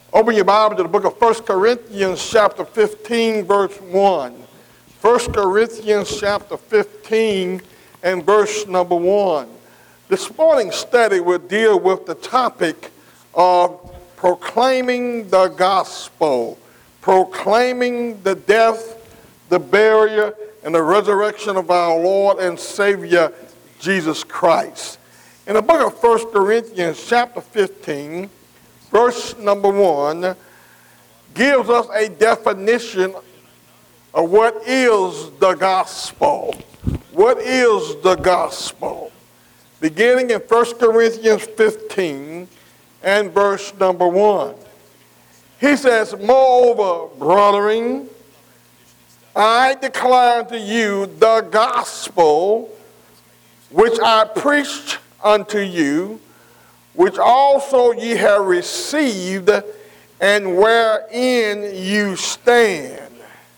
Open your Bible to the book of 1 Corinthians chapter 15, verse 1. 1 Corinthians chapter 15 and verse number 1. This morning's study will deal with the topic of proclaiming the gospel, proclaiming the death, the burial, and the resurrection of our Lord and Savior, Jesus Christ. In the book of 1 Corinthians chapter 15, verse number 1 gives us a definition of what is the gospel. What is the gospel? Beginning in 1 Corinthians 15 and verse number 1. He says, "Moreover, brethren, I declare unto you the gospel which I preached unto you, which also ye have received, and wherein you stand,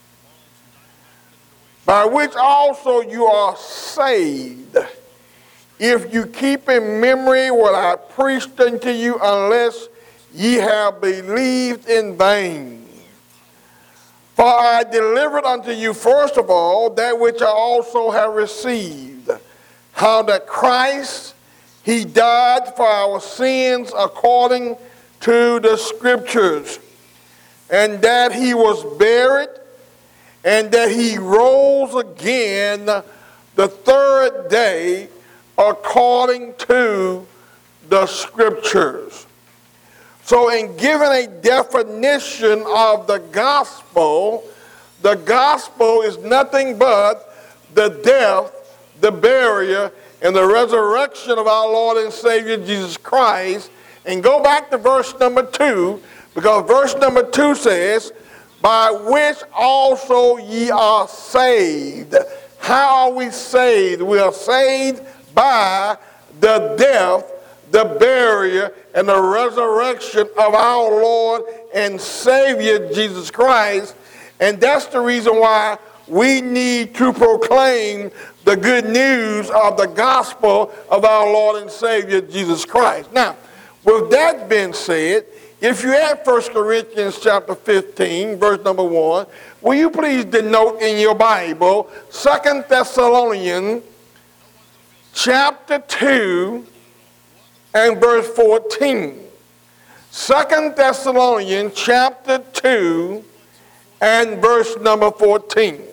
by which also you are saved, if you keep in memory what I preached unto you, unless ye have believed in vain. For I delivered unto you first of all that which I also have received, how that Christ, he died for our sins according to the Scriptures, and that he was buried, and that he rose again the third day according to the Scriptures." So in giving a definition of the gospel is nothing but the death, the burial, and the resurrection of our Lord and Savior Jesus Christ. And go back to verse number 2, because verse number 2 says, "By which also ye are saved." How are we saved? We are saved by the death, the burial, and the resurrection of our Lord and Savior Jesus Christ. And that's the reason why we need to proclaim the good news of the gospel of our Lord and Savior Jesus Christ. Now, with that being said, if you have 1 Corinthians chapter 15, verse number 1, will you please denote in your Bible 2 Thessalonians chapter 2 and verse 14. 2 Thessalonians chapter 2 and verse number 14.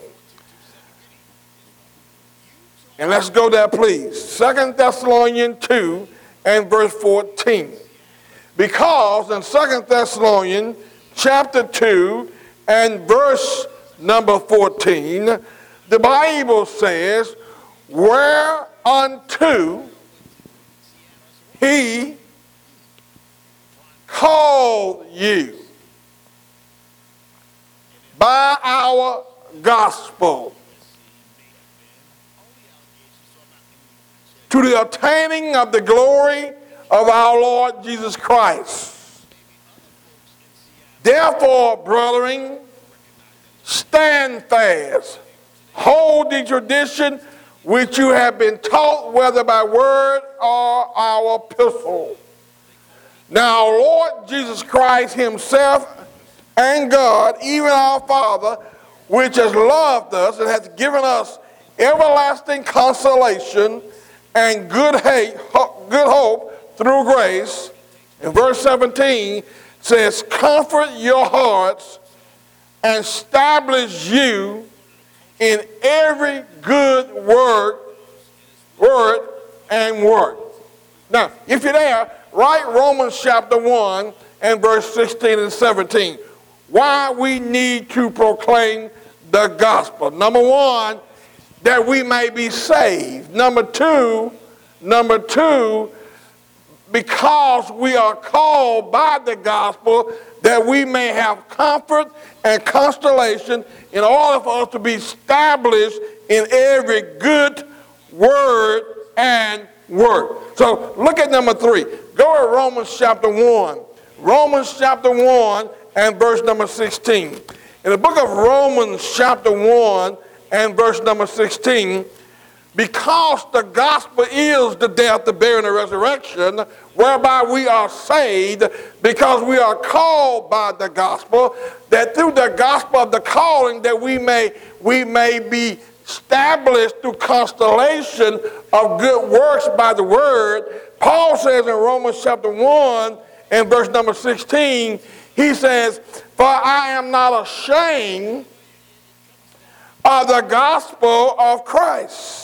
And let's go there, please. 2 Thessalonians 2 and verse 14. Because in 2 Thessalonians chapter 2 and verse number 14, the Bible says, "Whereunto he called you by our gospel to the attaining of the glory of our Lord Jesus Christ. Therefore, brethren, stand fast, hold the tradition which you have been taught, whether by word or our epistle. Now, our Lord Jesus Christ himself and God, even our Father, which has loved us and has given us everlasting consolation and good hope through grace." In verse 17 says, "Comfort your hearts and establish you in every good word and work." Now, if you're there, write Romans chapter 1 and verse 16 and 17. Why we need to proclaim the gospel. Number one, that we may be saved. Number two, because we are called by the gospel, that we may have comfort and consolation in order for us to be established in every good word and work. So look at number 3. Go to Romans chapter 1. Romans chapter 1 and verse number 16. In the book of Romans chapter 1 and verse number 16, because the gospel is the death, the burial, and the resurrection, whereby we are saved, because we are called by the gospel, that through the gospel of the calling that we may be established through constellation of good works by the word. Paul says in Romans chapter 1 and verse number 16, he says, "For I am not ashamed of the gospel of Christ.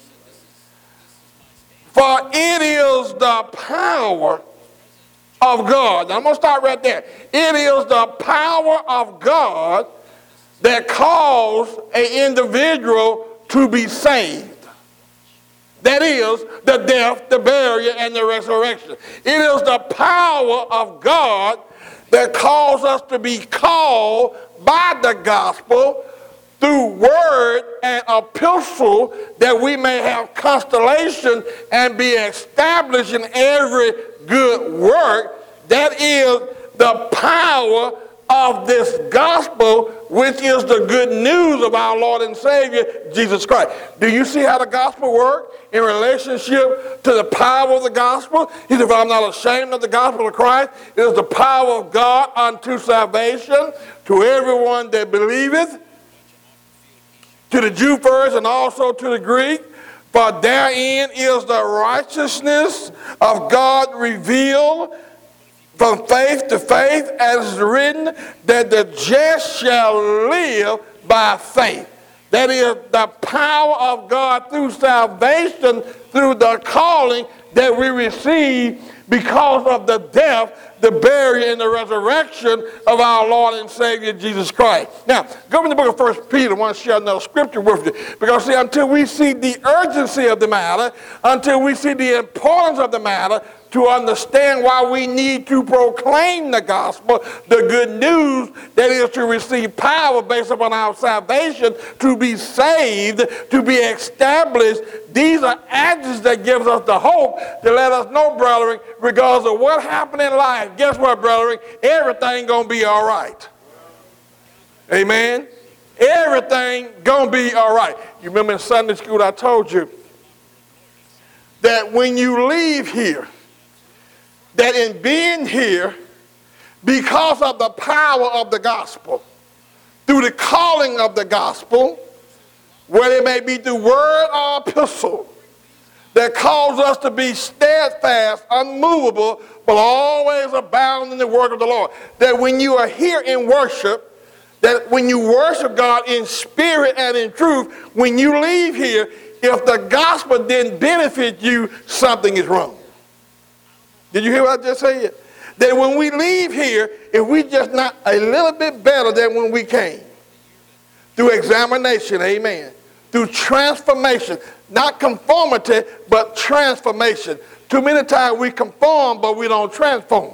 For it is the power of God." Now, I'm going to start right there. It is the power of God that caused an individual to be saved. That is the death, the burial, and the resurrection. It is the power of God that caused us to be called by the gospel through word and epistle, that we may have constellation and be established in every good work. That is the power of this gospel, which is the good news of our Lord and Savior, Jesus Christ. Do you see how the gospel works in relationship to the power of the gospel? He said, "For I'm not ashamed of the gospel of Christ. It is the power of God unto salvation to everyone that believeth, to the Jew first and also to the Greek. For therein is the righteousness of God revealed from faith to faith, as is written, that the just shall live by faith." That is the power of God through salvation, through the calling that we receive because of the death, the burial, and the resurrection of our Lord and Savior Jesus Christ. Now, go in the book of 1 Peter. I want to share another scripture with you. Because, see, until we see the urgency of the matter, until we see the importance of the matter, to understand why we need to proclaim the gospel, the good news that is to receive power based upon our salvation, to be saved, to be established. These are actions that gives us the hope to let us know, brethren, regardless of what happened in life, guess what, brethren? Everything gonna be all right. Amen? Everything gonna be all right. You remember in Sunday school I told you that when you leave here, that in being here, because of the power of the gospel, through the calling of the gospel, whether it may be through word or epistle, that calls us to be steadfast, unmovable, but always abound in the work of the Lord. That when you are here in worship, that when you worship God in spirit and in truth, when you leave here, if the gospel didn't benefit you, something is wrong. Did you hear what I just said? That when we leave here, if we just not a little bit better than when we came, through examination, amen, through transformation, not conformity, but transformation. Too many times we conform, but we don't transform.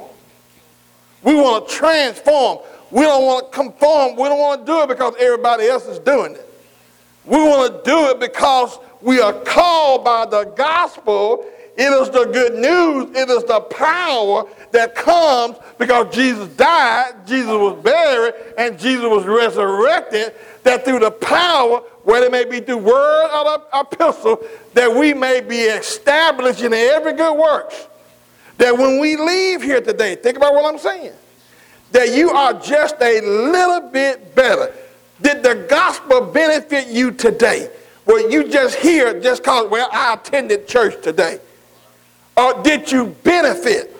We want to transform. We don't want to conform. We don't want to do it because everybody else is doing it. We want to do it because we are called by the gospel. It is the good news. It is the power that comes because Jesus died, Jesus was buried, and Jesus was resurrected, that through the power, whether it may be through word or epistle, that we may be established in every good works. That when we leave here today, think about what I'm saying, that you are just a little bit better. Did the gospel benefit you today? Were you just here just because, well, I attended church today? Or did you benefit?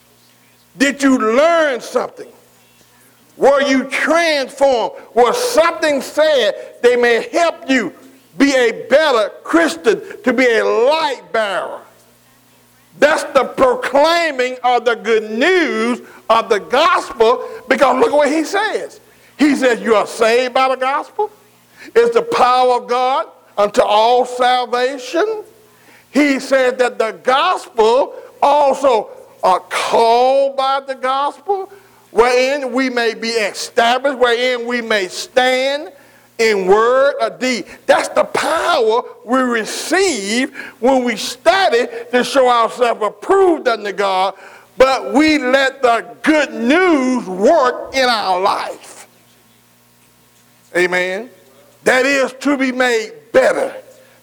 Did you learn something? Were you transformed? Was something said that may help you be a better Christian, to be a light bearer? That's the proclaiming of the good news of the gospel, because look at what he says. He says you are saved by the gospel. It's the power of God unto all salvation. He said that the gospel also are called by the gospel, wherein we may be established, wherein we may stand in word or deed. That's the power we receive when we study to show ourselves approved unto God, but we let the good news work in our life. Amen. That is to be made better.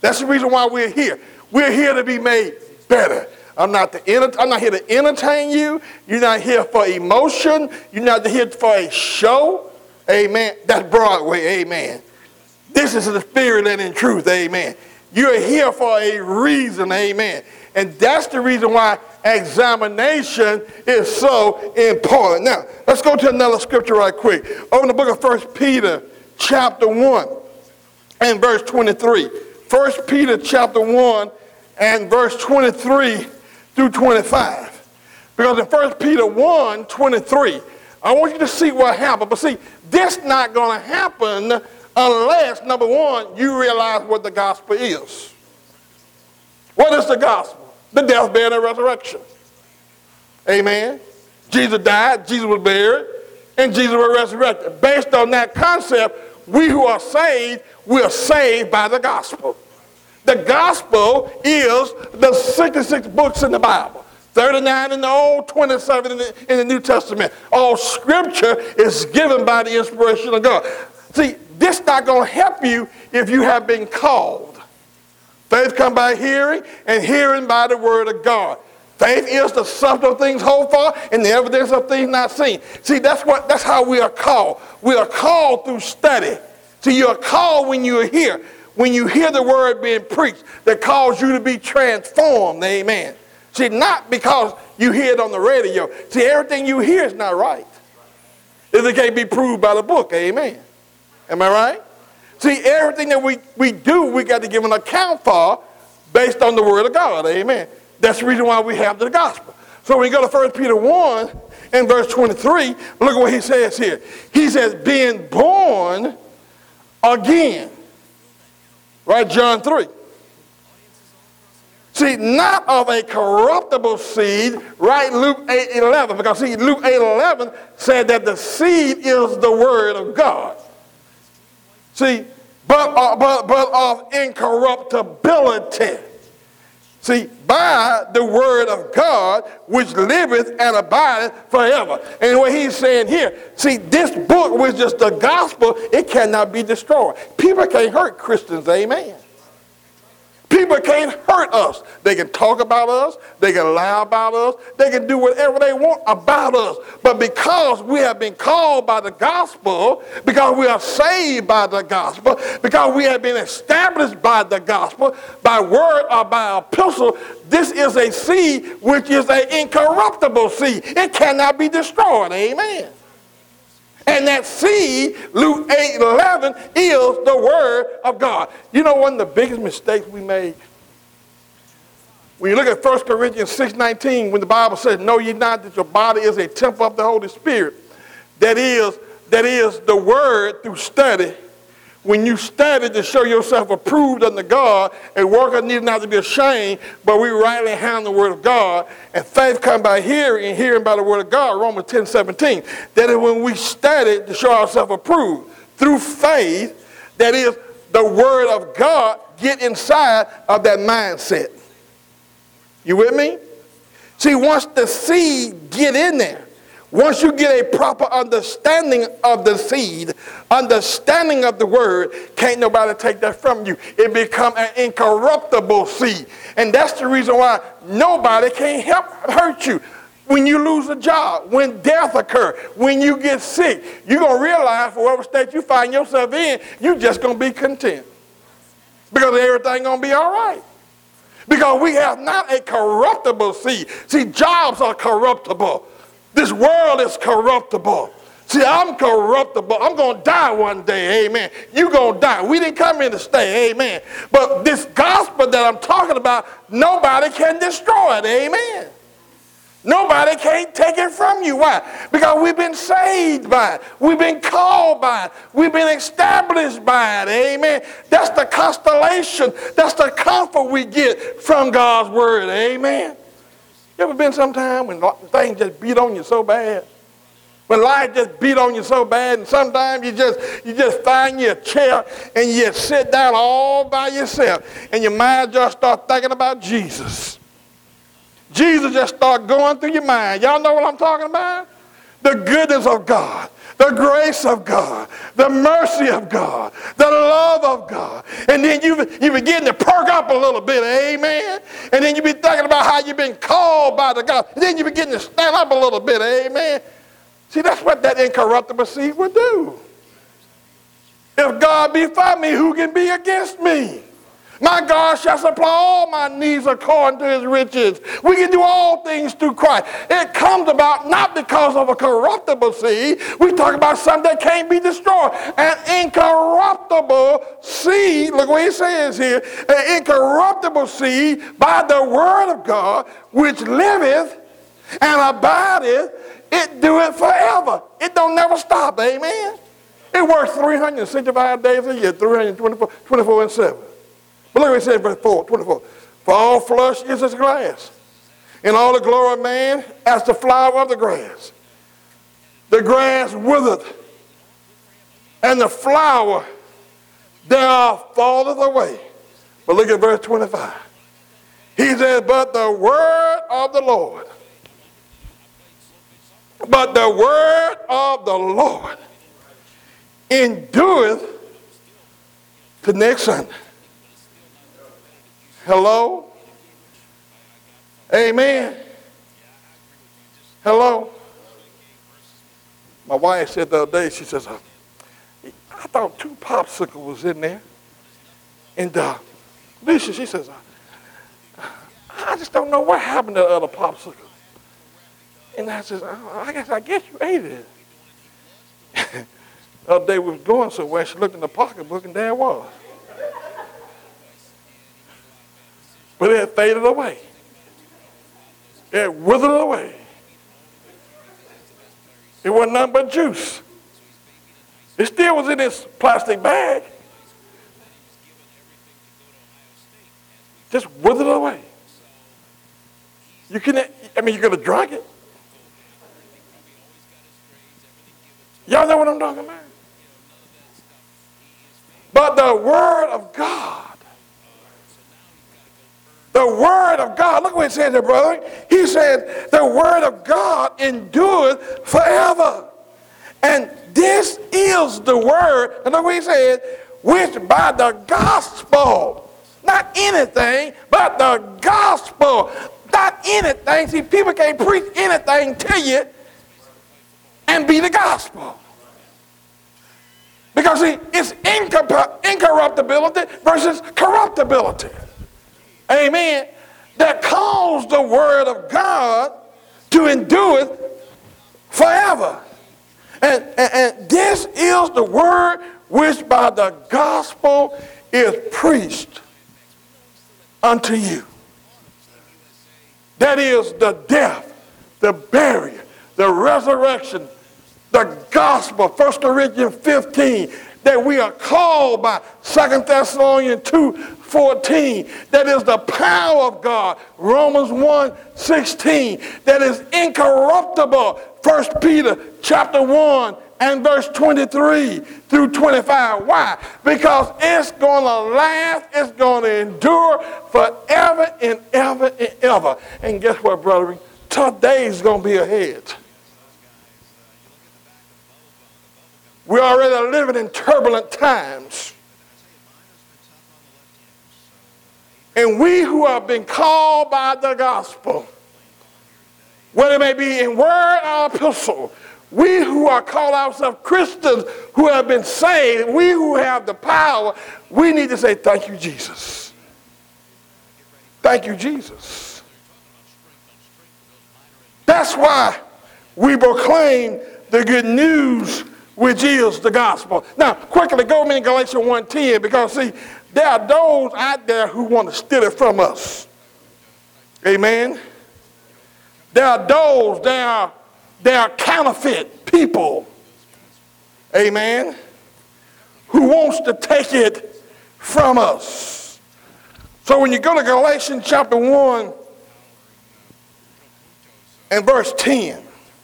That's the reason why we're here. We're here to be made better. I'm not here to entertain you. You're not here for emotion. You're not here for a show. Amen. That's Broadway. Amen. This is the spirit and in truth. Amen. You're here for a reason. Amen. And that's the reason why examination is so important. Now, let's go to another scripture right quick. Open the book of 1 Peter chapter 1 and verse 23. 1 Peter chapter 1 and verse 23 through 25. Because in 1 Peter 1, 23, I want you to see what happened. But see, this not going to happen unless, number one, you realize what the gospel is. What is the gospel? The death, burial, and resurrection. Amen. Jesus died, Jesus was buried, and Jesus was resurrected. Based on that concept, we who are saved, we are saved by the gospel. The gospel is the 66 books in the Bible. 39 in the Old, 27 in the New Testament. All scripture is given by the inspiration of God. See, this not going to help you if you have been called. Faith comes by hearing, and hearing by the word of God. Faith is the substance of things hoped for and the evidence of things not seen. See, that's how we are called. We are called through study. See, you are called when you are here. When you hear the word being preached that calls you to be transformed, amen. See, not because you hear it on the radio. See, everything you hear is not right. If it can't be proved by the book, amen. Am I right? See, everything that we do, we got to give an account for based on the word of God, amen. That's the reason why we have the gospel. So when you go to 1 Peter 1 and verse 23, look at what he says here. He says, being born again. Right, John 3. See, not of a corruptible seed, right, Luke 8:11. Because see, Luke 8:11 said that the seed is the word of God. See, but of incorruptibility. See, by the word of God, which liveth and abideth forever. And what he's saying here, see, this book, which is the gospel, it cannot be destroyed. People can't hurt Christians, amen. People can't hurt us. They can talk about us. They can lie about us. They can do whatever they want about us. But because we have been called by the gospel, because we are saved by the gospel, because we have been established by the gospel, by word or by epistle, this is a seed which is an incorruptible seed. It cannot be destroyed. Amen. And that seed, Luke 8:11, is the word of God. You know one of the biggest mistakes we made? When you look at 1 Corinthians 6:19, when the Bible says, know ye not that your body is a temple of the Holy Spirit. That is the word through study. When you study to show yourself approved unto God, a worker needed not to be ashamed, but we rightly handle the word of God. And faith comes by hearing, and hearing by the word of God, Romans 10:17. That is when we study to show ourselves approved through faith, that is the word of God get inside of that mindset. You with me? See, once the seed get in there, once you get a proper understanding of the seed, understanding of the word, can't nobody take that from you. It becomes an incorruptible seed. And that's the reason why nobody can hurt you. When you lose a job, when death occurs, when you get sick, you're going to realize for whatever state you find yourself in, you're just going to be content. Because everything's going to be all right. Because we have not a corruptible seed. See, jobs are corruptible. This world is corruptible. See, I'm corruptible. I'm going to die one day, amen. You're going to die. We didn't come here to stay, amen. But this gospel that I'm talking about, nobody can destroy it, amen. Nobody can't take it from you. Why? Because we've been saved by it. We've been called by it. We've been established by it, amen. That's the constellation. That's the comfort we get from God's word, amen. You ever been sometime when things just beat on you so bad? When life just beat on you so bad, and sometimes you just find you a chair and you just sit down all by yourself, and your mind just start thinking about Jesus. Jesus just start going through your mind. Y'all know what I'm talking about? The goodness of God, the grace of God, the mercy of God, the love of God. And then you begin to perk up a little bit, amen? And then you be thinking about how you've been called by the God. And then you begin to stand up a little bit, amen? See, that's what that incorruptible seed would do. If God be for me, who can be against me? My God shall supply all my needs according to his riches. We can do all things through Christ. It comes about not because of a corruptible seed. We talk about something that can't be destroyed. An incorruptible seed, look what he says here, an incorruptible seed by the word of God, which liveth and abideth, it doeth forever. It don't never stop, amen? It works 365 days a year, 324 and 7. But look what it says, verse 24. For all flesh is as grass, and all the glory of man as the flower of the grass. The grass withereth, and the flower thereof falleth away. But look at verse 25. He says, but the word of the Lord endureth to next Sunday. Hello? Amen. Hello? My wife said the other day, she says, I thought 2 popsicles was in there. And Lisa, she says, I just don't know what happened to the other popsicle. And I says, I guess you ate it. The other day we was going somewhere, she looked in the pocketbook and there it was. But it faded away. It withered away. It wasn't nothing but juice. It still was in this plastic bag. Just withered away. You could have drunk it. Y'all know what I'm talking about? But the word of God, look what it says there, brother. He said, the word of God endureth forever. And this is the word, and look what he said, which by the gospel, not anything, but the gospel, not anything. See, people can't preach anything to you and be the gospel. Because see, it's incorruptibility versus corruptibility. Amen. That calls the word of God to endure forever. And this is the word which by the gospel is preached unto you. That is the death, the burial, the resurrection, the gospel, 1 Corinthians 15, that we are called by 2 Thessalonians 2:14, that is the power of God, Romans 1:16, that is incorruptible, 1 Peter chapter 1 and verse 23 through 25. Why? Because it's going to last, it's going to endure forever and ever and ever. And guess what, brethren? Tough days going to be ahead. We're already living in turbulent times. And we who have been called by the gospel, whether it may be in word or epistle, we who are called ourselves Christians who have been saved, we who have the power, we need to say, thank you, Jesus. Thank you, Jesus. That's why we proclaim the good news, which is the gospel. Now, quickly go with me in Galatians 1:10, because see, there are those out there who want to steal it from us. Amen. There are those, there are counterfeit people. Amen. Who wants to take it from us. So when you go to Galatians chapter 1 and verse 10,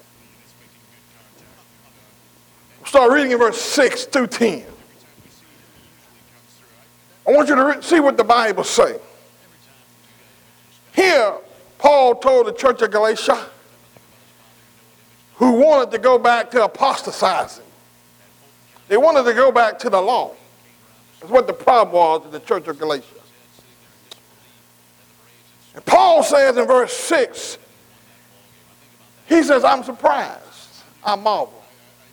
start reading in verse 6 through 10. I want you to see what the Bible says. Here, Paul told the church of Galatia, who wanted to go back to apostatizing, They wanted to go back to the law. That's what the problem was in the church of Galatia. And Paul says in verse 6, he says, I'm surprised. I marvel.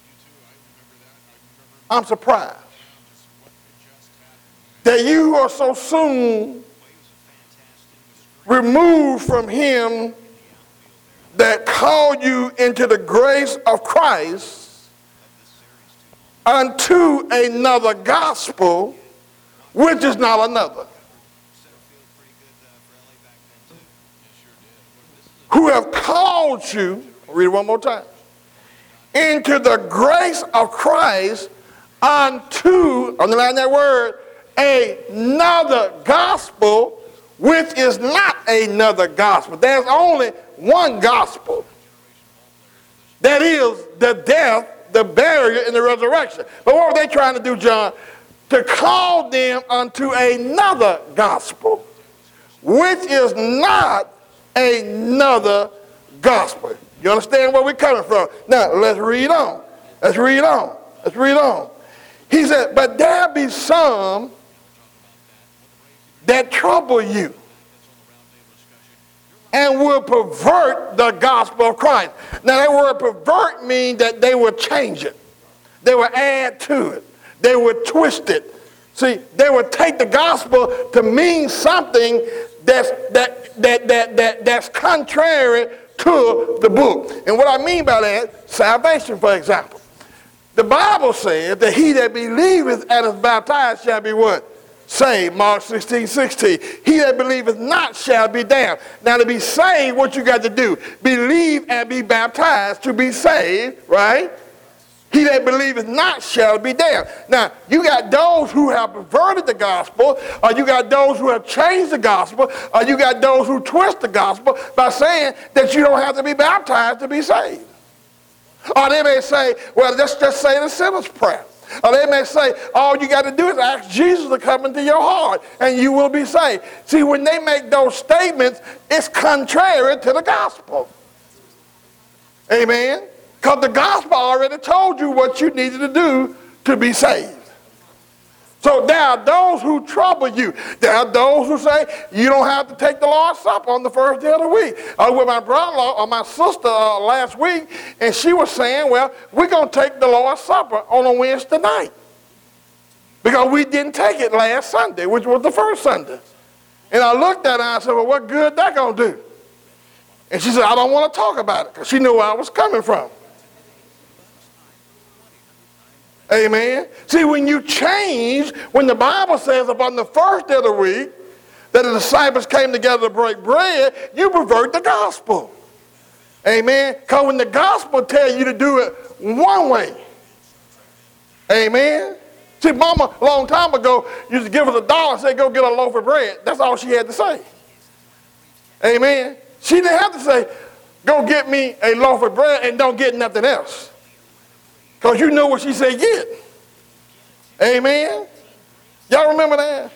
I'm surprised that you are so soon removed from him that called you into the grace of Christ unto another gospel, which is not another. Who have called you, I'll read it one more time, into the grace of Christ unto, underline that word, another gospel, which is not another gospel. There's only one gospel. That is the death, the burial, and the resurrection. But what were they trying to do, John? To call them unto another gospel, which is not another gospel. You understand where we're coming from? Now, let's read on. Let's read on. Let's read on. He said, but there be some that trouble you and will pervert the gospel of Christ. Now, that word pervert means that they will change it. They will add to it. They will twist it. See, they will take the gospel to mean something that's contrary to the book. And what I mean by that, salvation, for example. The Bible says that he that believeth and is baptized shall be what? Saved. Mark 16:16. He that believeth not shall be damned. Now to be saved, what you got to do? Believe and be baptized to be saved, right? He that believeth not shall be damned. Now, you got those who have perverted the gospel, or you got those who have changed the gospel, or you got those who twist the gospel by saying that you don't have to be baptized to be saved. Or they may say, well, let's just say the sinner's prayer. Or they may say, all you got to do is ask Jesus to come into your heart, and you will be saved. See, when they make those statements, it's contrary to the gospel. Amen? Because the gospel already told you what you needed to do to be saved. So there are those who trouble you. There are those who say you don't have to take the Lord's Supper on the first day of the week. I was with my brother-in-law or my sister last week, and she was saying, well, we're going to take the Lord's Supper on a Wednesday night. Because we didn't take it last Sunday, which was the first Sunday. And I looked at her and I said, well, what good that going to do? And she said, I don't want to talk about it, because she knew where I was coming from. Amen. See, when you change, when the Bible says upon the first day of the week that the disciples came together to break bread, you pervert the gospel. Amen. Because when the gospel tells you to do it one way, amen. See, Mama, a long time ago, used to give us $1 and say, go get a loaf of bread. That's all she had to say. Amen. She didn't have to say, go get me a loaf of bread and don't get nothing else. Because you know what she said get. Amen. Y'all remember that?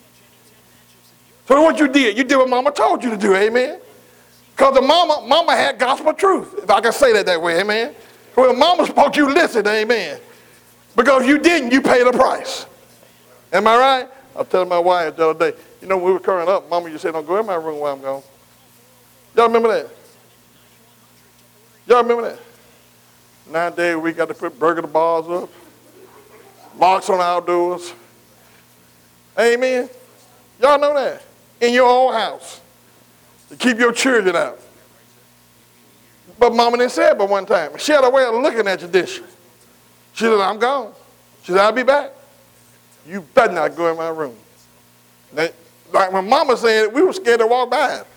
So what you did what Mama told you to do, amen. Because the mama had gospel truth, if I can say that way, amen. When Mama spoke, you listened, amen. Because you didn't, you paid a price. Am I right? I was telling my wife the other day, you know, when we were growing up, Mama used to say, don't go in my room while I'm gone. Y'all remember that? Y'all remember that? Nowadays, we got to put burglar bars up, locks on our doors. Amen. Y'all know that. In your own house. To keep your children out. But Mama didn't say it but one time. She had a way of looking at you, didn't she? She said, I'm gone. She said, I'll be back. You better not go in my room. Now, like when Mama said it, we were scared to walk by it.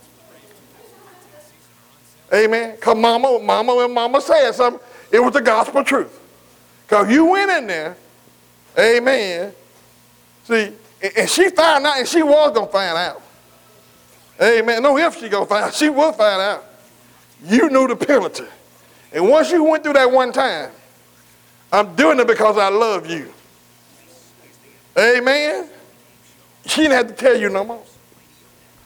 Amen. Because when Mama said something, it was the gospel truth. Because you went in there, amen. See, and she found out, and she was going to find out. Amen. No if she going to find out, she will find out. You knew the penalty. And once you went through that one time, I'm doing it because I love you. Amen. She didn't have to tell you no more.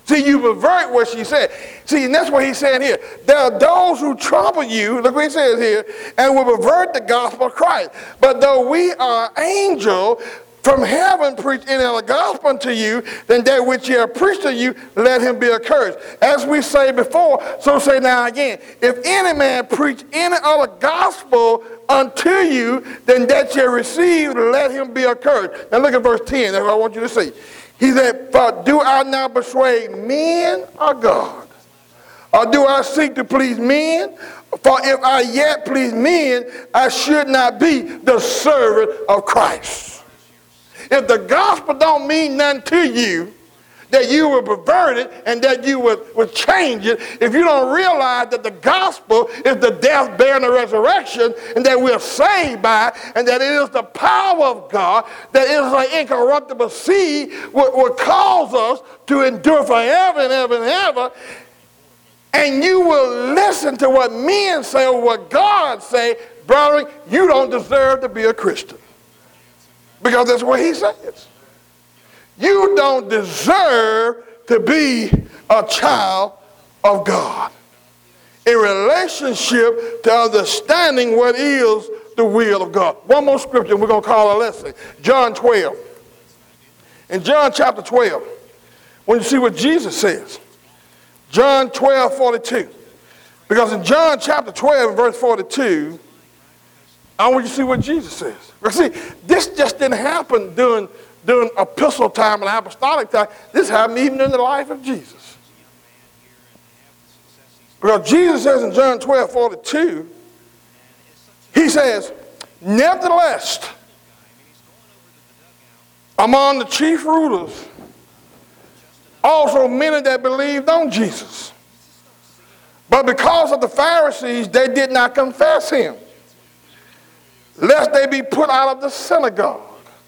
See, you pervert what she said. See, and that's what he's saying here. There are those who trouble you, look what he says here, and will pervert the gospel of Christ. But though we are angel from heaven preach any other gospel unto you than that which ye have preached to you, let him be accursed. As we say before, so say now again. If any man preach any other gospel unto you than that ye received, let him be accursed. Now look at verse 10. That's what I want you to see. He said, for do I now persuade men or God? Or do I seek to please men? For if I yet please men, I should not be the servant of Christ. If the gospel don't mean nothing to you, that you will pervert it and that you would change it, if you don't realize that the gospel is the death, burial, and the resurrection, and that we're saved by, and that it is the power of God, that it is an incorruptible seed, will cause us to endure forever and ever and ever, and you will listen to what men say or what God say, brother, you don't deserve to be a Christian. Because that's what he says. You don't deserve to be a child of God. In relationship to understanding what is the will of God. One more scripture we're going to call a lesson. John 12. In John chapter 12, when you see what Jesus says. John 12:42. Because in John chapter 12 verse 42, I want you to see what Jesus says. But see, this just didn't happen during epistle time and apostolic time. This happened even in the life of Jesus. Because Jesus says in John 12:42, he says, nevertheless, among the chief rulers, also many that believed on Jesus. But because of the Pharisees, they did not confess him, lest they be put out of the synagogue.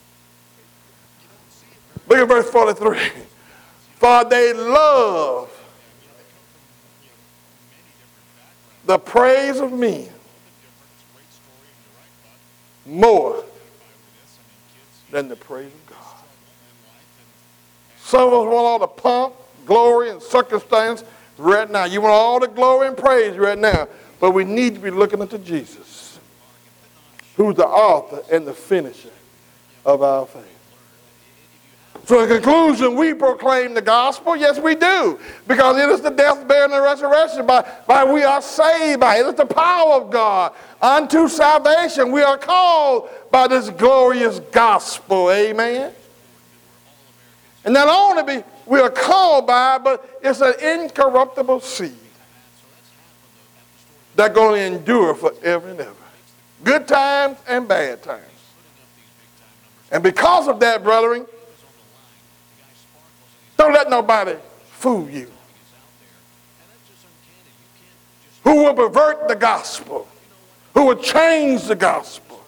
Look at verse 43. For they love the praise of men more than the praise of God. Some of us want all the pomp, glory, and circumstance right now. You want all the glory and praise right now. But we need to be looking unto Jesus, who's the author and the finisher of our faith. So in conclusion, we proclaim the gospel. Yes, we do. Because it is the death, burial, and the resurrection. By we are saved by it. It is the power of God unto salvation. We are called by this glorious gospel. Amen. And not only we are called by it, but it's an incorruptible seed that's going to endure forever and ever. Good times and bad times. And because of that, brethren, don't let nobody fool you. Who will pervert the gospel, who will change the gospel.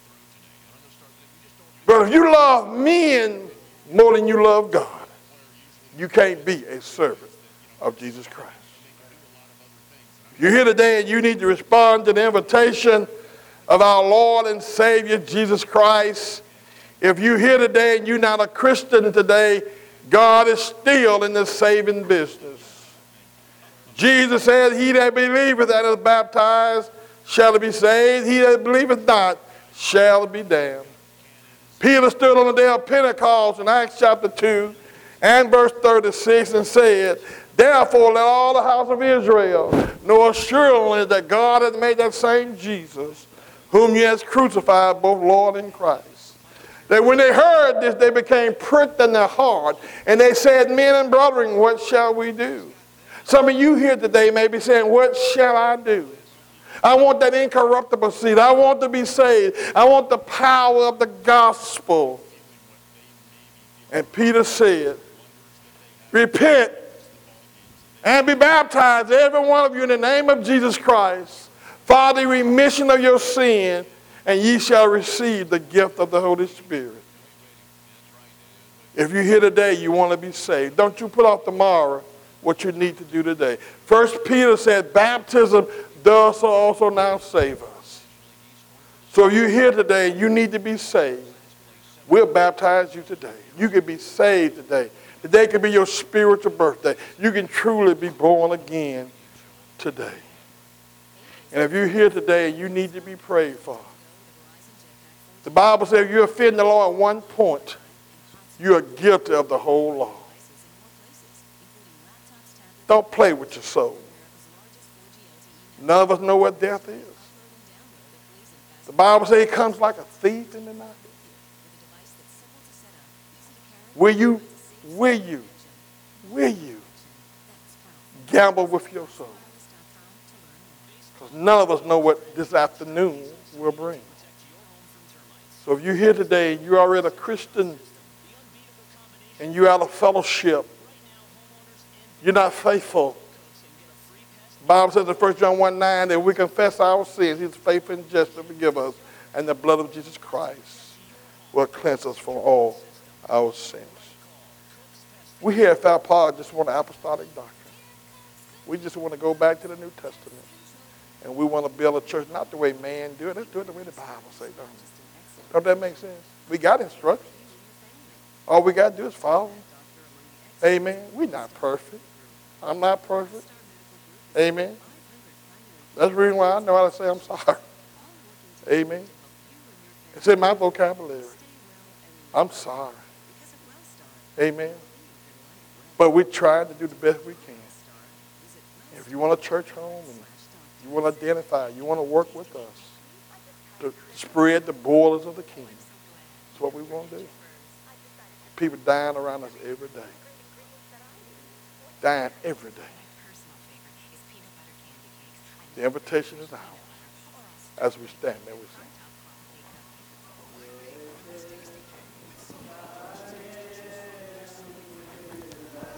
But if you love men more than you love God, you can't be a servant of Jesus Christ. If you're here today and you need to respond to the invitation of our Lord and Savior Jesus Christ, if you're here today and you're not a Christian today, God is still in the saving business. Jesus said, he that believeth and is baptized shall be saved. He that believeth not shall be damned. Peter stood on the day of Pentecost in Acts chapter 2 and verse 36 and said, therefore let all the house of Israel know assuredly that God hath made that same Jesus, whom he has crucified, both Lord and Christ. That when they heard this, they became pricked in their heart, and they said, men and brethren, what shall we do? Some of you here today may be saying, what shall I do? I want that incorruptible seed. I want to be saved. I want the power of the gospel. And Peter said, repent and be baptized, every one of you, in the name of Jesus Christ, for the remission of your sin, and ye shall receive the gift of the Holy Spirit. If you're here today, you want to be saved. Don't you put off tomorrow what you need to do today. 1 Peter said, baptism does also now save us. So if you're here today, you need to be saved. We'll baptize you today. You can be saved today. Today could be your spiritual birthday. You can truly be born again today. And if you're here today, you need to be prayed for. The Bible says if you offend the law at one point, you are guilty of the whole law. Don't play with your soul. None of us know what death is. The Bible says it comes like a thief in the night. Will you gamble with your soul? Because none of us know what this afternoon will bring. So if you're here today, you're already a Christian, and you're out of fellowship, you're not faithful. The Bible says in 1 John 1:9 that we confess our sins. He's faithful and just to forgive us, and the blood of Jesus Christ will cleanse us from all our sins. We here at Fowl Park just want an apostolic doctrine. We just want to go back to the New Testament, and we want to build a church not the way man do it. Let's do it the way the Bible says, don't it? Don't that make sense? We got instructions. All we got to do is follow. Amen. We're not perfect. I'm not perfect. Amen. That's the reason why I know how to say I'm sorry. Amen. It's in my vocabulary. I'm sorry. Amen. But we're trying to do the best we can. If you want a church home and you want to identify, you want to work with us to spread the borders of the kingdom, that's what we want to do. People dying around us every day. Dying every day. The invitation is ours as we stand there, we sing.